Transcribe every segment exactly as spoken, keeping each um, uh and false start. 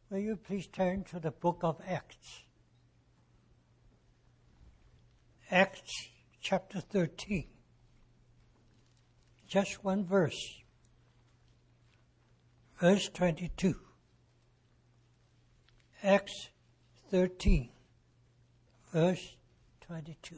Will you please turn to the book of Acts? Acts chapter thirteen. Just one verse. Verse twenty-two. Acts thirteen, verse twenty-two.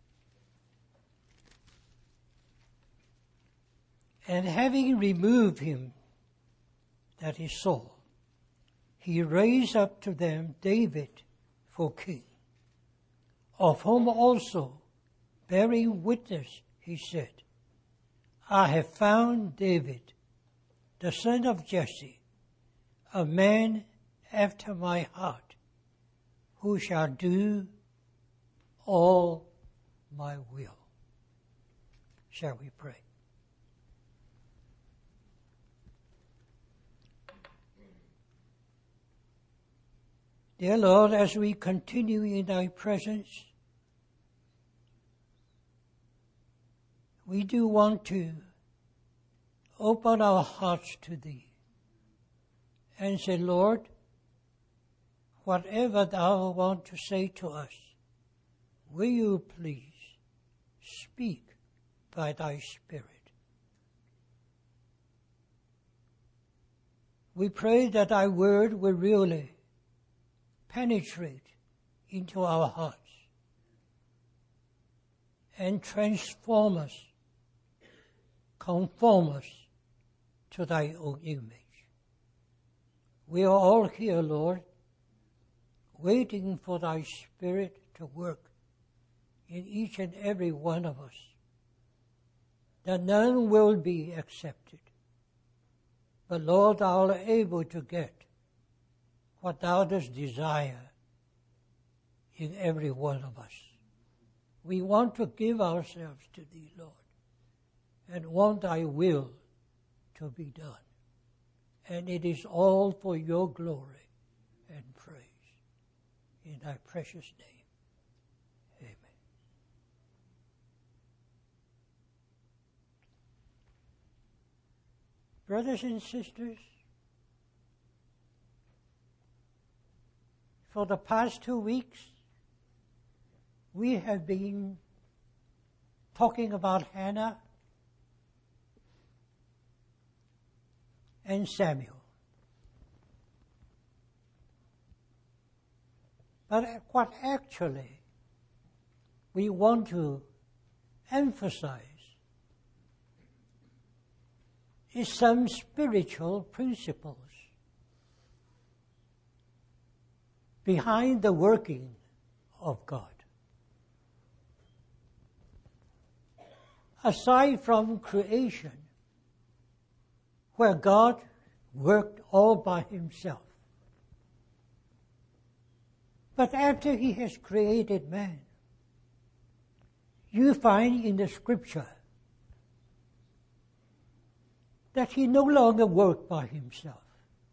And having removed him, that is Saul, he raised up to them David for king, of whom also, bearing witness, he said, I have found David, the son of Jesse, a man after my heart, who shall do all my will. Shall we pray? Dear Lord, as we continue in thy presence, we do want to open our hearts to thee and say, Lord, whatever thou want to say to us, will you please speak by thy Spirit? We pray that thy word will really penetrate into our hearts and transform us, conform us to thy own image. We are all here, Lord, waiting for thy Spirit to work in each and every one of us, that none will be accepted. But Lord, thou art able to get what thou dost desire in every one of us. We want to give ourselves to thee, Lord, and want thy will to be done. And it is all for your glory and praise. In thy precious name, amen. Brothers and sisters, for the past two weeks, we have been talking about Hannah and Samuel. But what actually we want to emphasize is some spiritual principles behind the working of God. Aside from creation, where God worked all by himself, but after he has created man, you find in the scripture that he no longer worked by himself,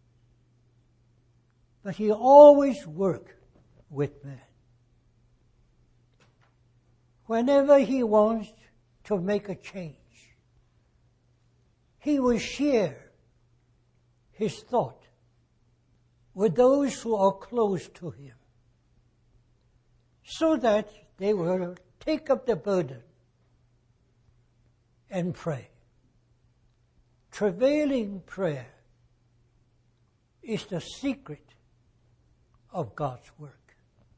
but he always worked with man. Whenever he wants to make a change, he will share his thought with those who are close to him, so that they will take up the burden and pray. Travailing prayer is the secret of God's work.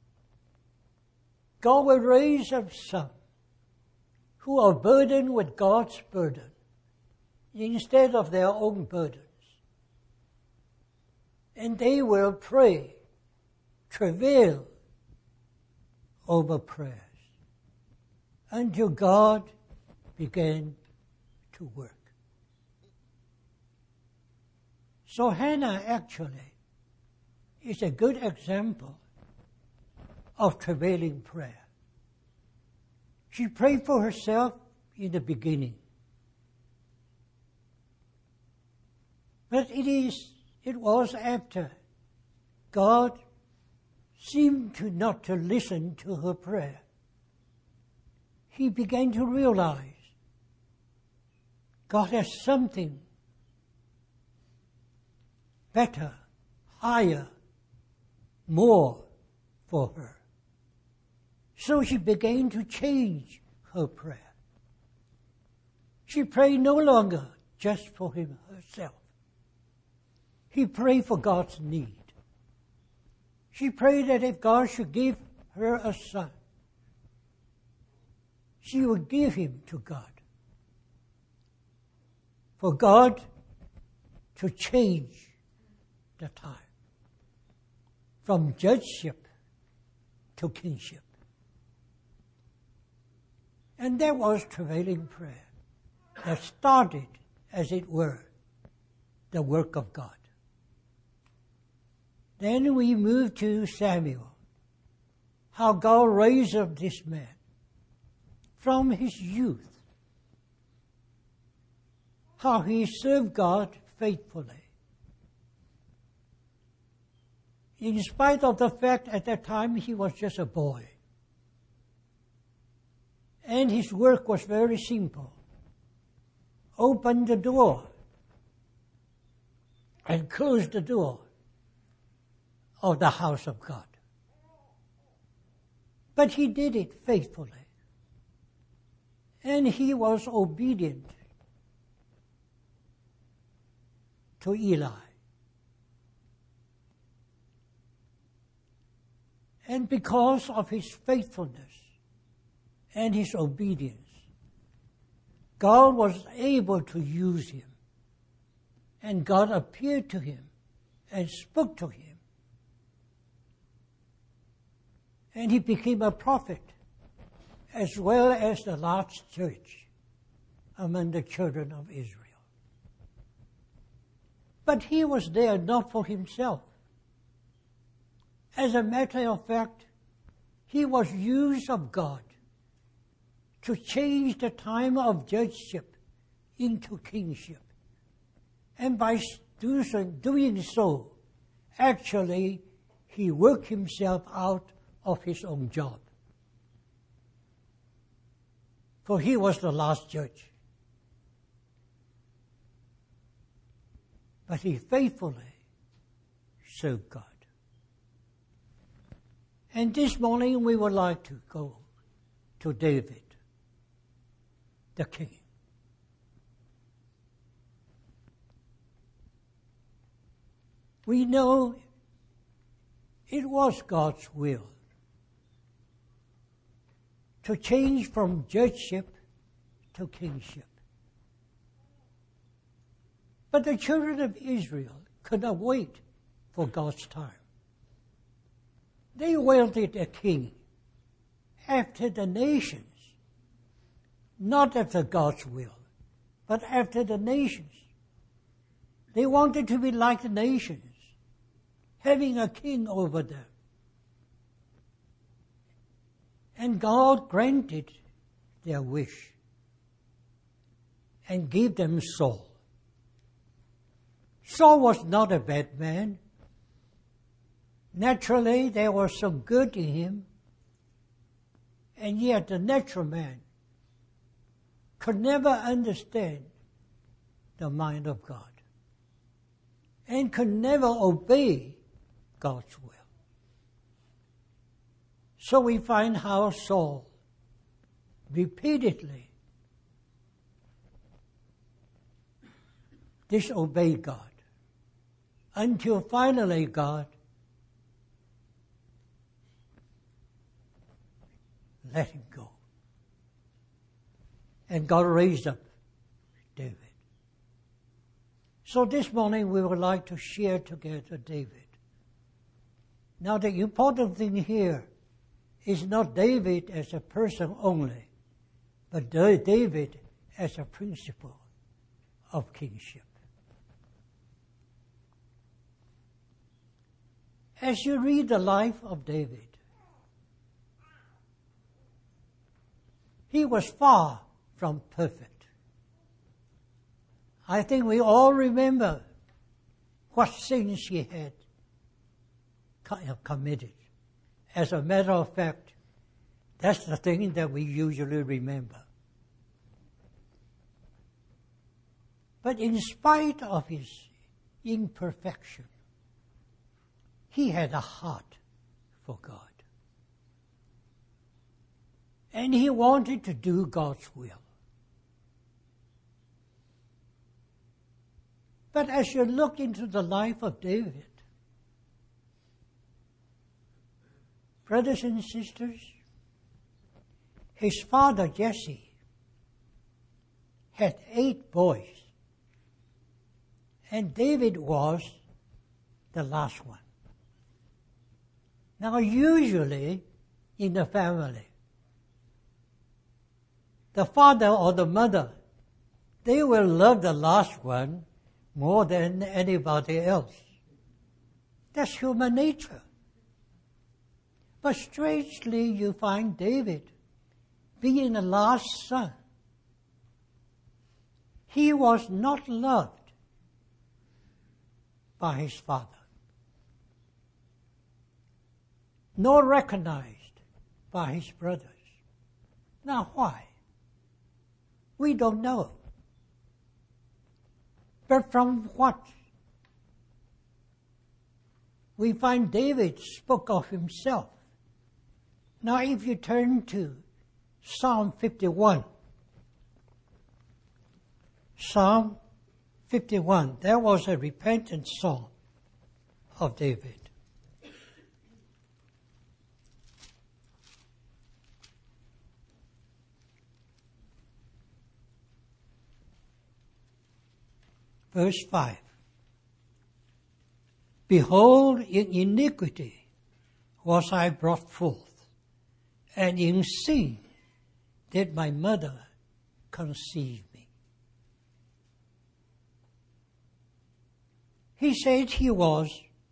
God will raise up some who are burdened with God's burden instead of their own burdens. And they will pray, travail over prayers until God began to work. So Hannah actually is a good example of travailing prayer. She prayed for herself in the beginning. But it is, it was after God seemed to not to listen to her prayer, he began to realize God has something better, higher more for her. So she began to change her prayer. She prayed no longer just for him herself. He prayed for God's need. She prayed that if God should give her a son, she would give him to God. For God to change the time from judgeship to kingship. And that was travailing prayer that started, as it were, the work of God. Then we move to Samuel, how God raised up this man from his youth, how he served God faithfully. In spite of the fact at that time he was just a boy. And his work was very simple. Open the door and close the door of the house of God. But he did it faithfully. And he was obedient to Eli. And because of his faithfulness and his obedience, God was able to use him. And God appeared to him and spoke to him. And he became a prophet, as well as the large church among the children of Israel. But he was there not for himself. As a matter of fact, he was used of God to change the time of judgeship into kingship. And by doing so, actually, he worked himself out of his own job. For he was the last judge. But he faithfully served God. And this morning we would like to go to David, the king. We know it was God's will to change from judgeship to kingship. But the children of Israel could not wait for God's time. They wanted a king after the nations, not after God's will, but after the nations. They wanted to be like the nations, having a king over them. And God granted their wish and gave them Saul. Saul was not a bad man. Naturally, there was some good in him, and yet the natural man could never understand the mind of God and could never obey God's will. So we find how Saul repeatedly disobeyed God until finally God let him go. And God raised up David. So this morning we would like to share together David. Now the important thing here is not David as a person only, but David as a principle of kingship. As you read the life of David, he was far from perfect. I think we all remember what sins he had committed. As a matter of fact, that's the thing that we usually remember. But in spite of his imperfection, he had a heart for God. And he wanted to do God's will. But as you look into the life of David, brothers and sisters, his father Jesse had eight boys, and David was the last one. Now, usually in the family, the father or the mother, they will love the last one more than anybody else. That's human nature. But strangely, you find David being the last son. He was not loved by his father, nor recognized by his brothers. Now, why? We don't know. But from what we find David spoke of himself. Now, if you turn to Psalm fifty-one, Psalm fifty-one, there was a repentant psalm of David. Verse five. Behold, in iniquity was I brought forth, and in sin did my mother conceive me. He said he was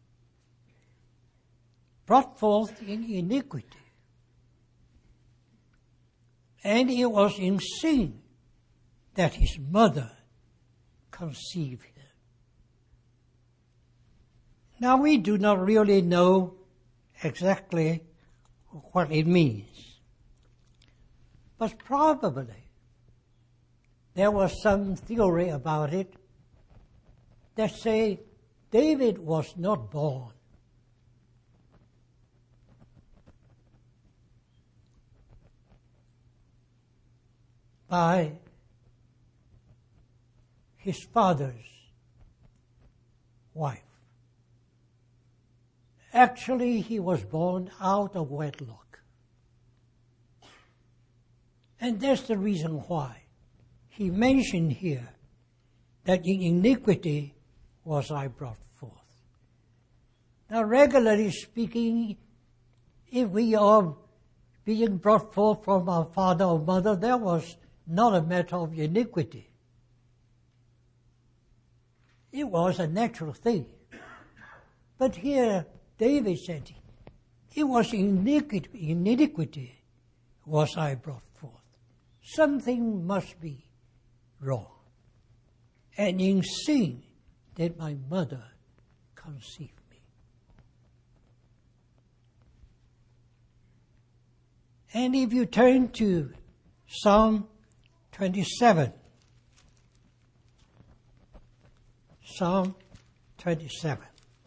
brought forth in iniquity, and it was in sin that his mother conceived him. Now, we do not really know exactly what it means, but probably there was some theory about it that say David was not born by his father's wife. Actually, he was born out of wedlock. And that's the reason why he mentioned here that in iniquity was I brought forth. Now, regularly speaking, if we are being brought forth from our father or mother, that was not a matter of iniquity. It was a natural thing. But here, David said, it was iniquity, iniquity was I brought forth. Something must be wrong. And in sin did my mother conceive me. And if you turn to Psalm twenty-seven, Psalm twenty-seven.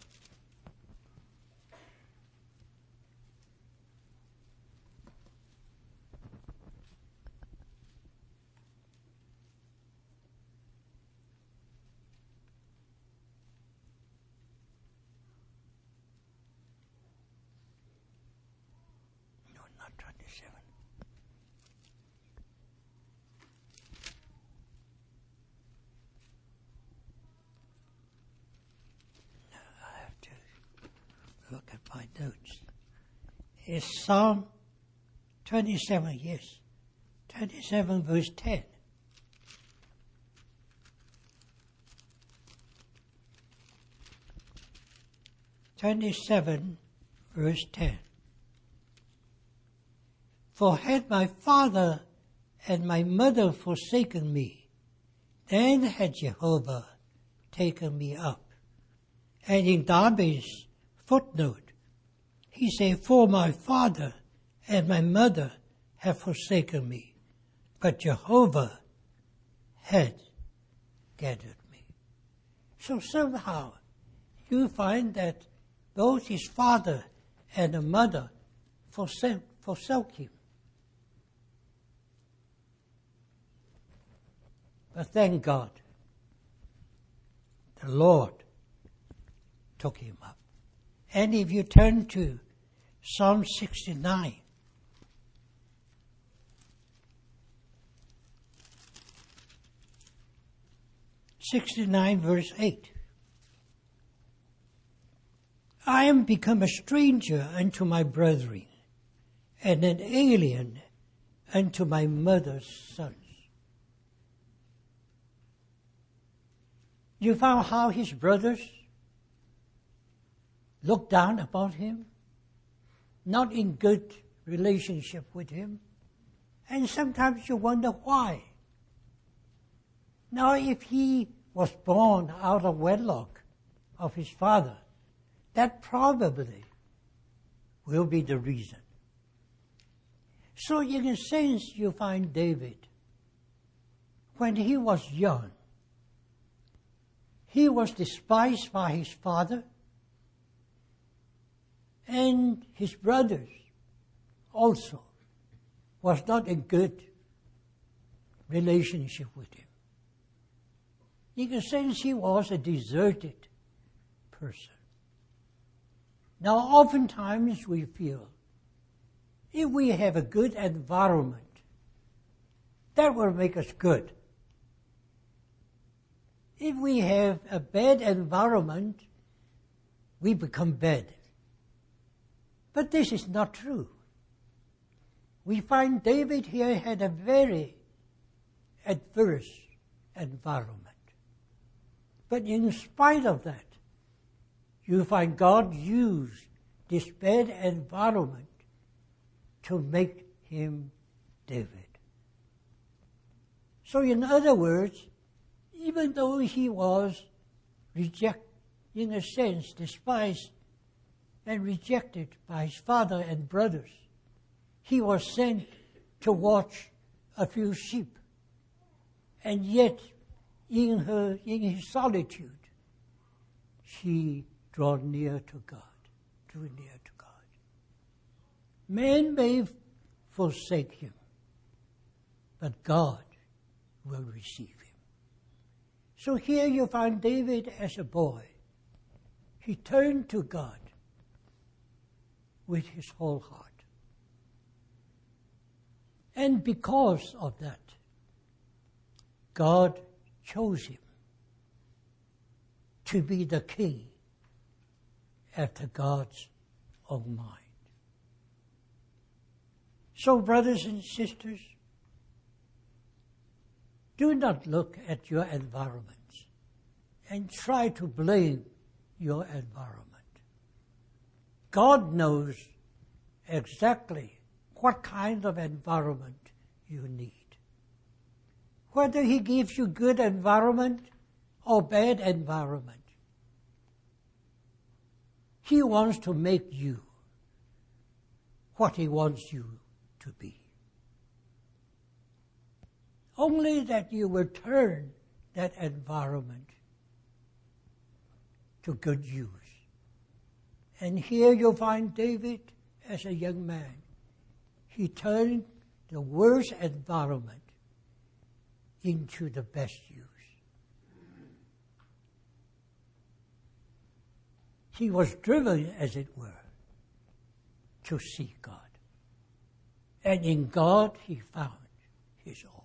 Look at my notes. It's Psalm twenty-seven, yes. twenty-seven verse ten. twenty-seven verse ten. For had my father and my mother forsaken me, then had Jehovah taken me up. And in Darby's footnote, he said, for my father and my mother have forsaken me, but Jehovah had gathered me. So somehow you find that both his father and the mother forsake, forsook him. But thank God, the Lord took him up. And if you turn to Psalm sixty-nine, sixty-nine verse eight. I am become a stranger unto my brethren, and an alien unto my mother's sons. You found how his brothers looked down upon him, not in good relationship with him, and sometimes you wonder why. Now, if he was born out of wedlock of his father, that probably will be the reason. So in a sense, you find David, when he was young, he was despised by his father, and his brothers also was not in good relationship with him. In a sense, he was a deserted person. Now, oftentimes we feel if we have a good environment, that will make us good. If we have a bad environment, we become bad. But this is not true. We find David here had a very adverse environment. But in spite of that, you find God used this bad environment to make him David. So in other words, even though he was rejected, in a sense, despised and rejected by his father and brothers, he was sent to watch a few sheep. And yet, in her, in his solitude, he drew near to God, drew near to God. Man may forsake him, but God will receive him. So here you find David as a boy. He turned to God with his whole heart. And because of that, God chose him to be the king after God's own mind. So, brothers and sisters, do not look at your environments and try to blame your environment. God knows exactly what kind of environment you need. Whether he gives you good environment or bad environment, he wants to make you what he wants you to be. Only that you will turn that environment to good use. And here you'll find David as a young man. He turned the worst environment into the best use. He was driven, as it were, to seek God. And in God he found his all.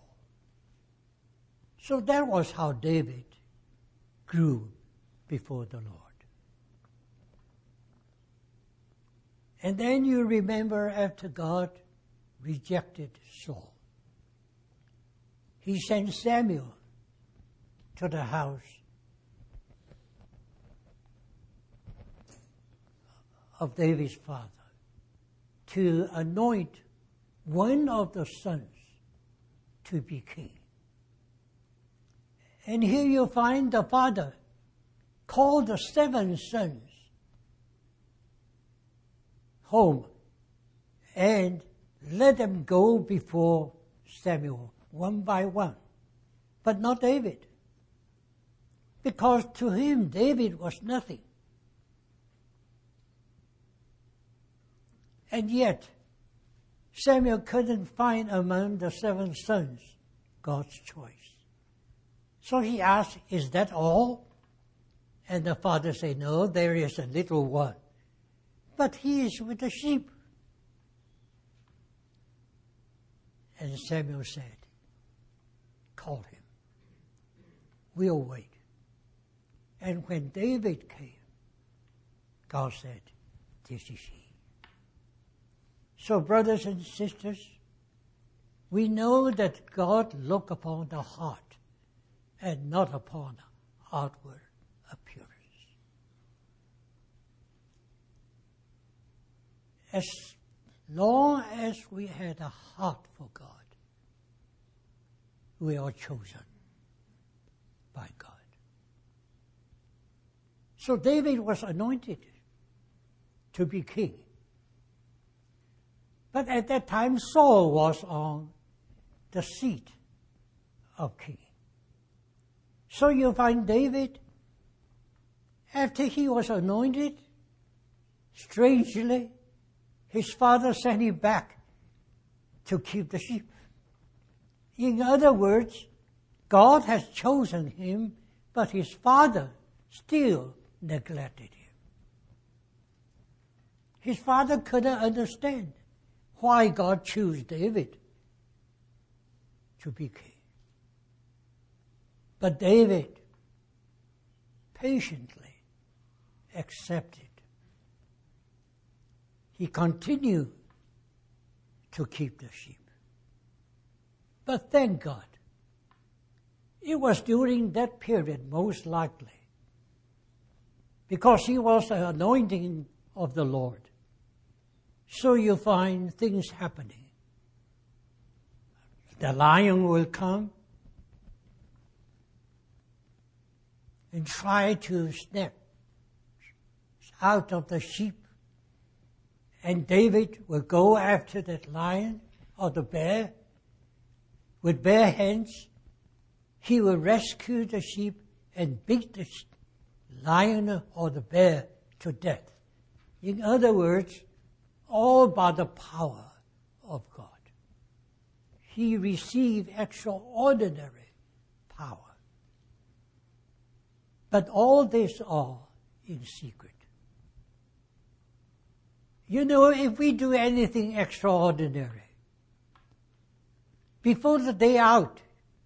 So that was how David grew before the Lord. And then you remember after God rejected Saul, he sent Samuel to the house of David's father to anoint one of the sons to be king. And here you find the father called the seven sons home and let them go before Samuel one by one, but not David, because to him David was nothing. And yet, Samuel couldn't find among the seven sons God's choice. So he asked, is that all? And the father said, no, there is a little one. But he is with the sheep. And Samuel said, call him. We'll wait. And when David came, God said, this is he. So, brothers and sisters, we know that God looks upon the heart and not upon outward appearance. As long as we had a heart for God, we are chosen by God. So David was anointed to be king. But at that time, Saul was on the seat of king. So you find David, after he was anointed, strangely, his father sent him back to keep the sheep. In other words, God has chosen him, but his father still neglected him. His father couldn't understand why God chose David to be king. But David patiently accepted. He continued to keep the sheep. But thank God, it was during that period most likely, because he was the anointing of the Lord. So you find things happening. The lion will come and try to snap out of the sheep. And David will go after that lion or the bear. With bare hands, he will rescue the sheep and beat the lion or the bear to death. In other words, all by the power of God. He received extraordinary power. But all this all in secret. You know, if we do anything extraordinary, before the day out,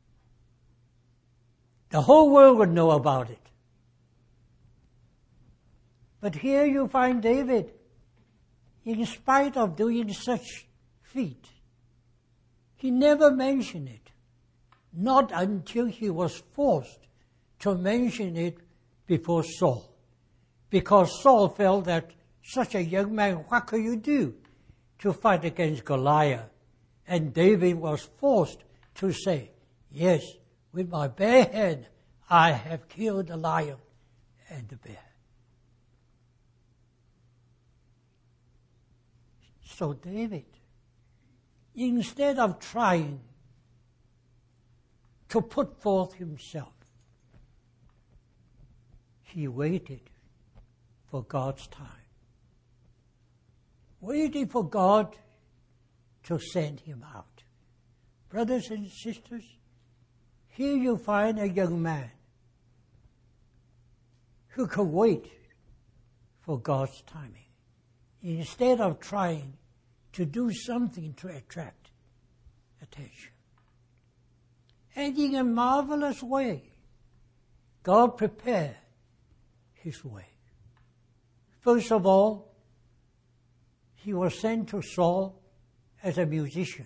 the whole world would know about it. But here you find David, in spite of doing such feat, he never mentioned it. Not until he was forced to mention it before Saul. Because Saul felt that such a young man, what could you do to fight against Goliath? And David was forced to say, yes, with my bare hand, I have killed the lion and the bear. So David, instead of trying to put forth himself, he waited for God's time. Waiting for God to send him out. Brothers and sisters, here you find a young man who could wait for God's timing instead of trying to do something to attract attention. And in a marvelous way, God prepared his way. First of all, he was sent to Saul as a musician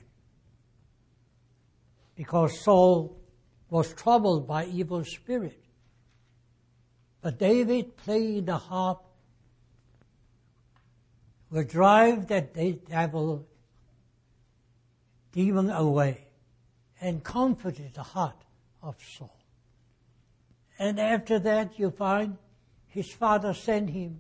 because Saul was troubled by evil spirit. But David playing the harp will drive that devil demon away and comforted the heart of Saul. And after that you find his father sent him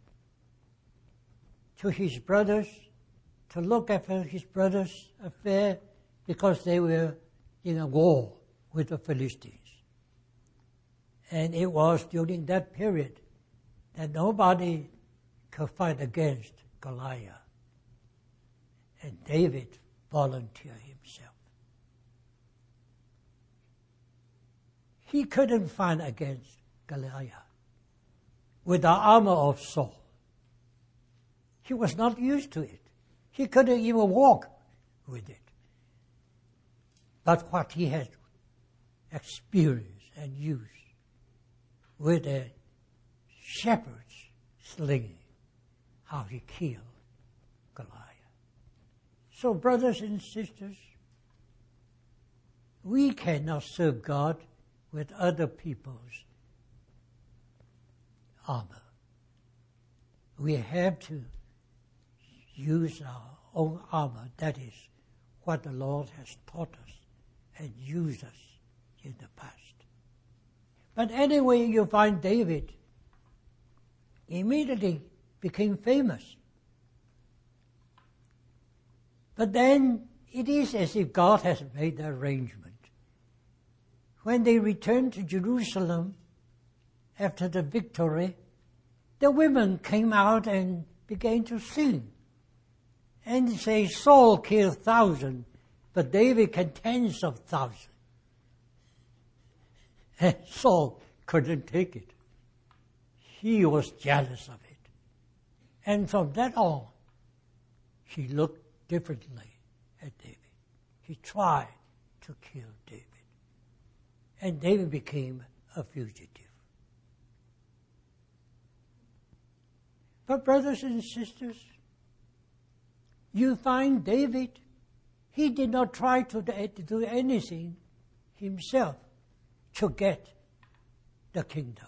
to his brothers to look after his brothers' affair because they were in a war with the Philistines. And it was during that period that nobody could fight against Goliath. And David volunteered himself. He couldn't fight against Goliath with the armor of Saul. He was not used to it. He couldn't even walk with it. But what he had experienced and used with a shepherd's sling, how he killed Goliath. So, brothers and sisters, we cannot serve God with other people's armor. We have to use our own armor. That is what the Lord has taught us and used us in the past. But anyway, you find David immediately became famous. But then it is as if God has made the arrangement. When they returned to Jerusalem after the victory, the women came out and began to sing. And they say, Saul killed thousands, but David can tens of thousands. And Saul couldn't take it. He was jealous of it. And from that on, he looked differently at David. He tried to kill David. And David became a fugitive. But brothers and sisters, you find David, he did not try to do anything himself to get the kingdom.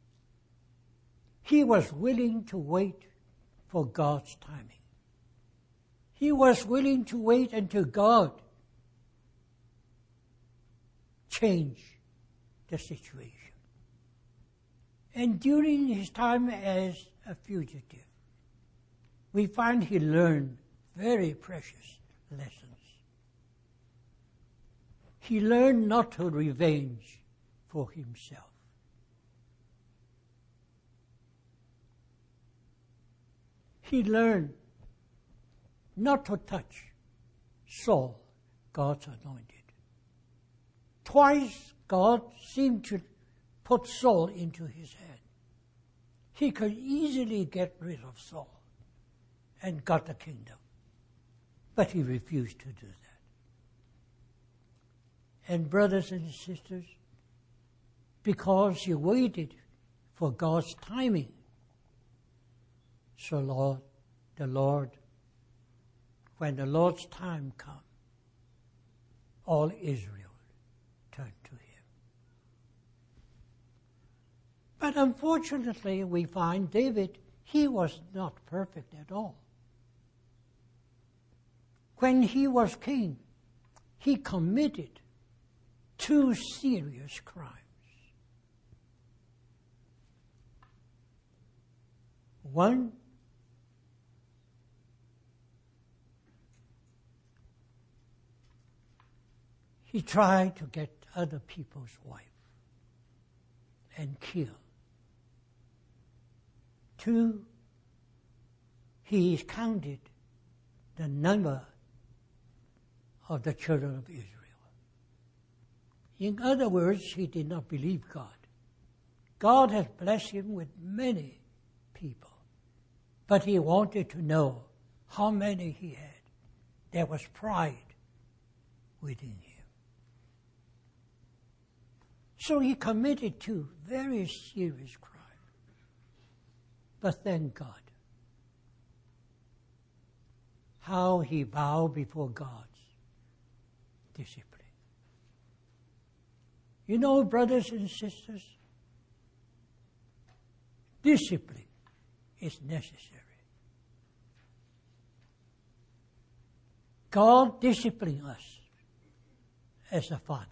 He was willing to wait for God's timing. He was willing to wait until God changed the situation. And during his time as a fugitive, we find he learned very precious lessons. He learned not to revenge for himself. He learned not to touch Saul, God's anointed. Twice God seemed to put Saul into his hand. He could easily get rid of Saul and got the kingdom. But he refused to do that. And brothers and sisters, because he waited for God's timing, so Lord, the Lord, when the Lord's time comes, all Israel turned to him. But unfortunately, we find David, he was not perfect at all. When he was king, he committed two serious crimes. One, he tried to get other people's wife and kill. Two, he counted the number of the children of Israel. In other words, he did not believe God. God has blessed him with many people, but he wanted to know how many he had. There was pride within him. So he committed two very serious crimes. But thank God, how he bowed before God's discipline. You know, brothers and sisters, discipline is necessary. God disciplines us as a father.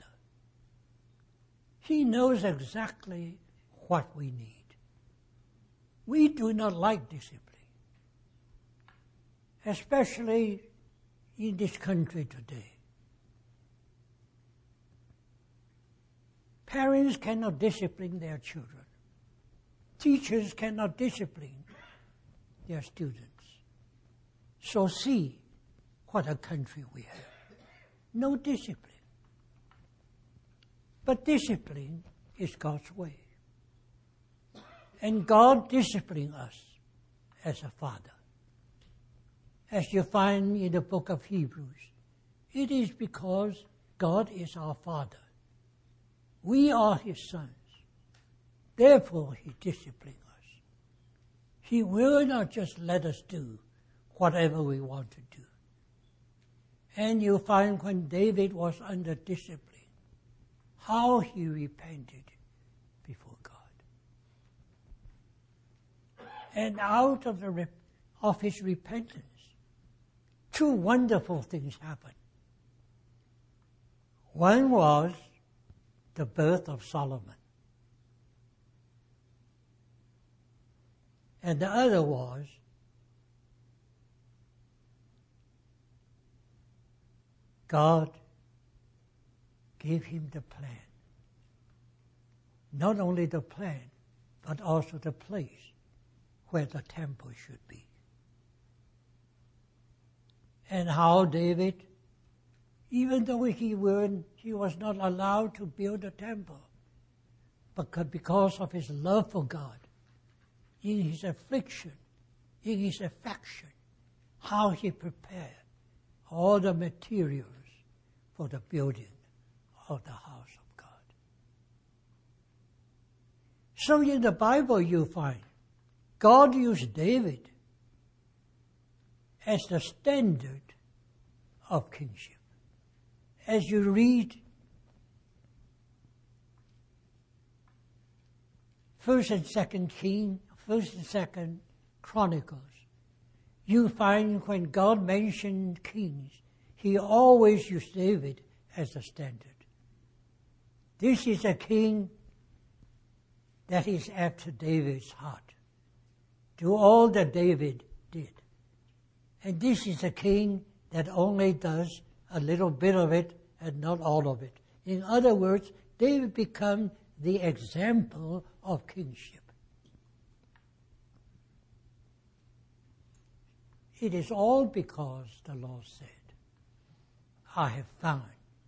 He knows exactly what we need. We do not like discipline, especially in this country today. Parents cannot discipline their children. Teachers cannot discipline their students. So see what a country we have. No discipline. But discipline is God's way. And God disciplines us as a father. As you find in the book of Hebrews, it is because God is our Father. We are His sons. Therefore, He disciplines us. He will not just let us do whatever we want to do. And you find when David was under discipline, how he repented before God. And out of, the, of his repentance, two wonderful things happened. One was the birth of Solomon. And the other was God gave him the plan. Not only the plan, but also the place where the temple should be. And how David, even though he weren't, he was not allowed to build a temple, but because of his love for God, in his affliction, in his affection, how he prepared all the materials for the building of the house of God. So in the Bible you find God used David as the standard of kingship. As you read First and Second King, First and Second Chronicles, you find when God mentioned kings, He always used David as a standard. This is a king that is after David's heart. Do all that David did. And this is a king that only does a little bit of it and not all of it. In other words, David became the example of kingship. It is all because the Lord said, I have found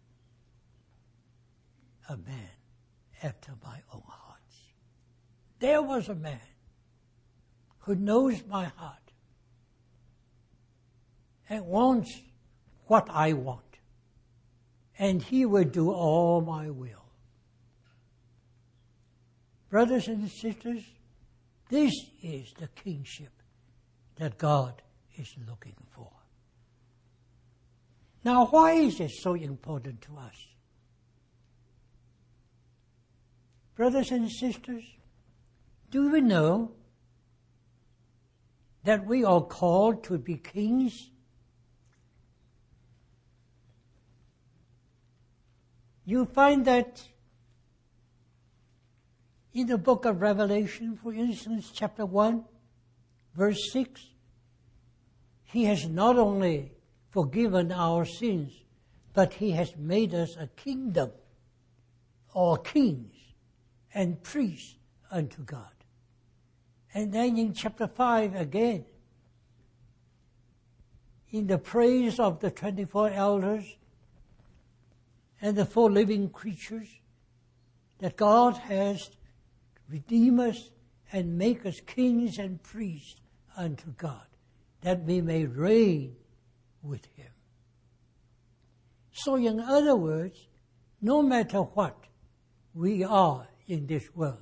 a man after my own heart. There was a man who knows my heart and wants what I want, and he will do all my will. Brothers and sisters, this is the kingship that God is looking for. Now, why is it so important to us? Brothers and sisters, do we know that we are called to be kings? You find that in the book of Revelation, for instance, chapter one, verse six, He has not only forgiven our sins, but He has made us a kingdom, or kings and priests unto God. And then in chapter five again, in the praise of the twenty-four elders and the four living creatures, that God has redeemed us and make us kings and priests unto God, that we may reign with Him. So in other words, no matter what we are in this world,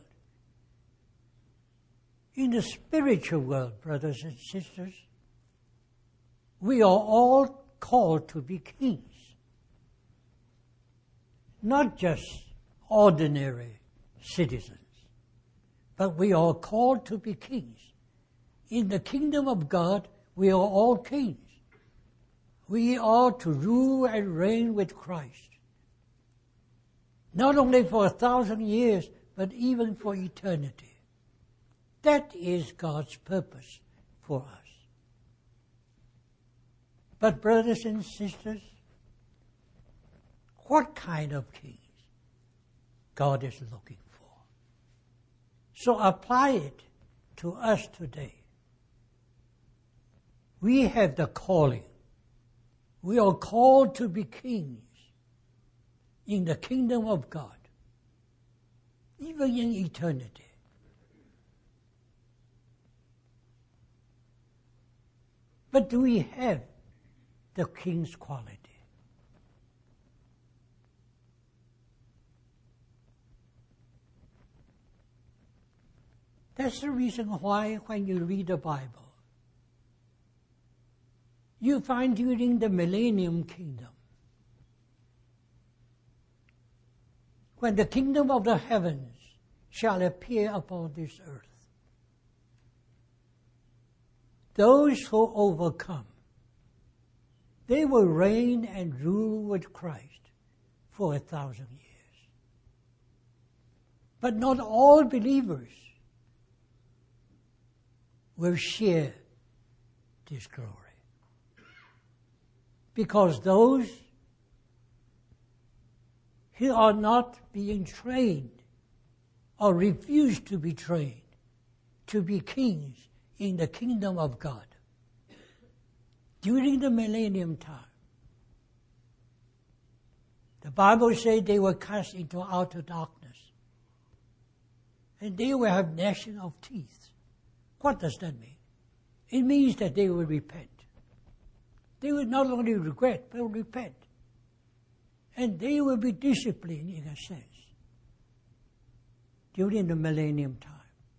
in the spiritual world, brothers and sisters, we are all called to be kings. Not just ordinary citizens, but we are called to be kings. In the kingdom of God, we are all kings. We are to rule and reign with Christ. Not only for a thousand years, but even for eternity. That is God's purpose for us. But brothers and sisters, what kind of kings God is looking for? So apply it to us today. We have the calling. We are called to be kings in the kingdom of God, even in eternity. But do we have the king's quality? That's the reason why when you read the Bible, you find during the millennium kingdom, when the kingdom of the heavens shall appear upon this earth, those who overcome, they will reign and rule with Christ for a thousand years. But not all believers will share this glory. Because those who are not being trained or refuse to be trained to be kings in the kingdom of God during the millennium time, the Bible says they were cast into outer darkness and they will have gnashing of teeth. What does that mean? It means that they will repent. They will not only regret, but repent. And they will be disciplined in a sense during the millennium time.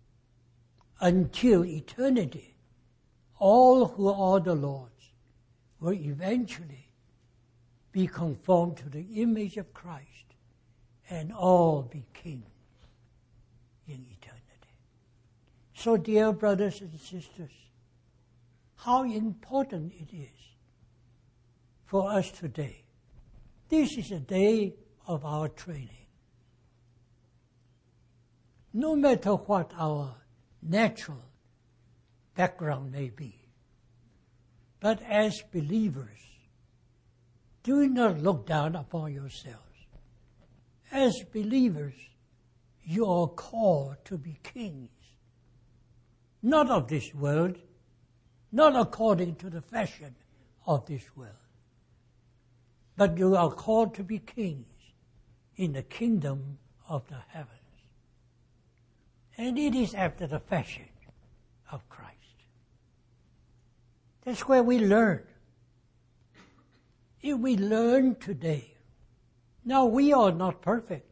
Until eternity, all who are the Lord's will eventually be conformed to the image of Christ and all be kings in eternity. So, dear brothers and sisters, how important it is for us today. This is a day of our training. No matter what our natural background may be, but as believers, do not look down upon yourselves. As believers, you are called to be kings. Not of this world, not according to the fashion of this world, but you are called to be kings in the kingdom of the heavens. And it is after the fashion of Christ. That's where we learn. If we learn today, now we are not perfect.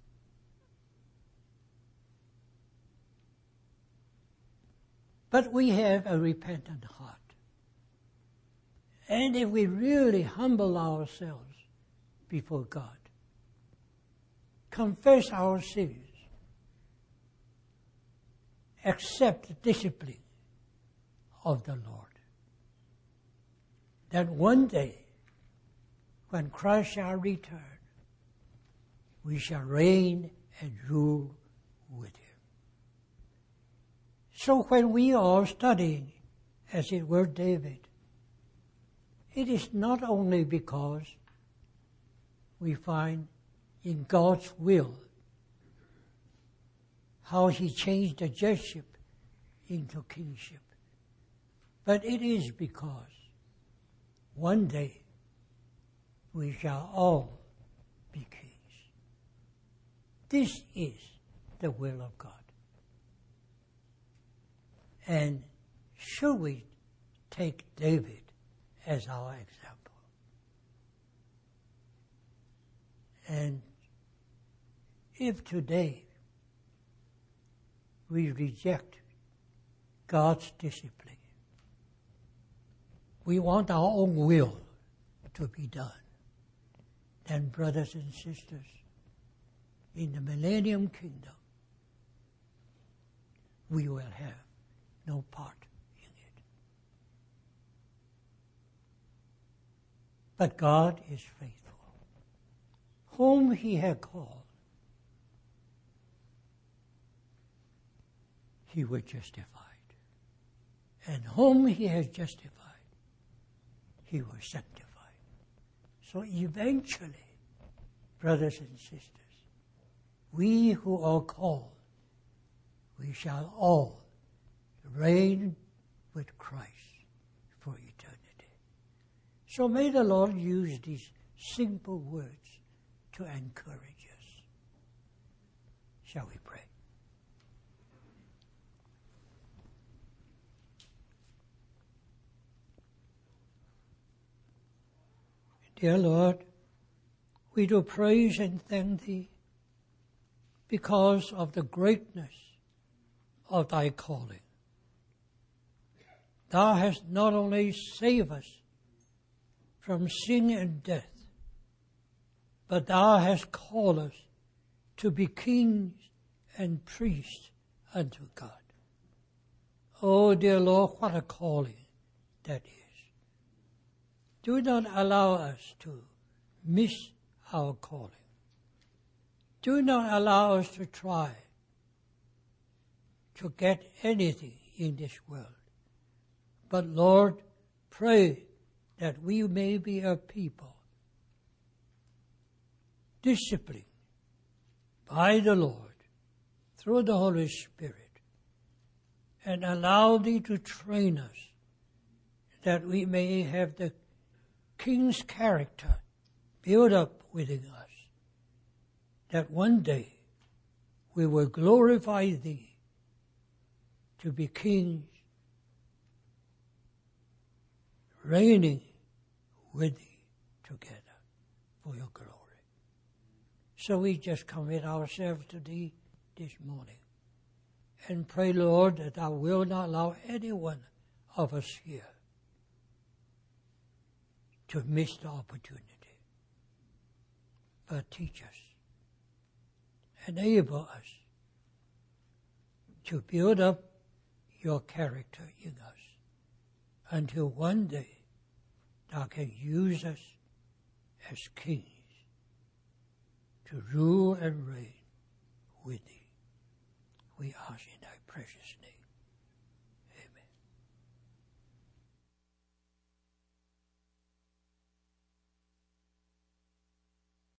But we have a repentant heart. And if we really humble ourselves before God, confess our sins, accept the discipline of the Lord, that one day, when Christ shall return, we shall reign and rule with Him. So when we are studying, as it were, David, it is not only because we find in God's will how He changed the judgeship into kingship, but it is because one day we shall all be kings. This is the will of God. And should we take David as our example? And if today we reject God's discipline, we want our own will to be done, then, brothers and sisters, in the millennium kingdom, we will have no part in it. But God is faithful. Whom He had called, He will justify. And whom He has justified, He will sanctify. So eventually, brothers and sisters, we who are called, we shall all reign with Christ for eternity. So may the Lord use these simple words to encourage us. Shall we pray? Dear Lord, we do praise and thank Thee because of the greatness of Thy calling. Thou hast not only saved us from sin and death, but Thou hast called us to be kings and priests unto God. Oh, dear Lord, what a calling that is. Do not allow us to miss our calling. Do not allow us to try to get anything in this world. But Lord, pray that we may be a people disciplined by the Lord through the Holy Spirit, and allow Thee to train us that we may have the King's character built up within us, that one day we will glorify Thee to be kings, reigning with Thee together for Your glory. So we just commit ourselves to Thee this morning and pray, Lord, that Thou will not allow any one of us here to miss the opportunity. But teach us, enable us to build up Your character in us until one day Thou can use us as kings to rule and reign with Thee. We ask in Thy precious name.